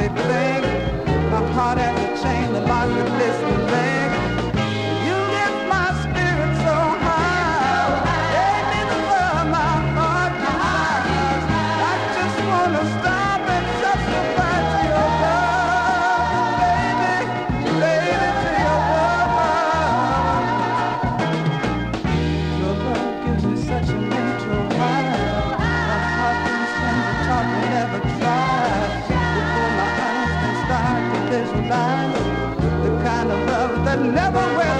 hardly blink. My heart has a chain that locks the distant link. You lift my spirit so high. Gave me the love my heart desires. I just wanna stop and testify to your love, baby, baby, to your love. Your love gives me such an intro high. My heart can stand to talk and never try. Before my eyes can start to visualize the kind of love that never will.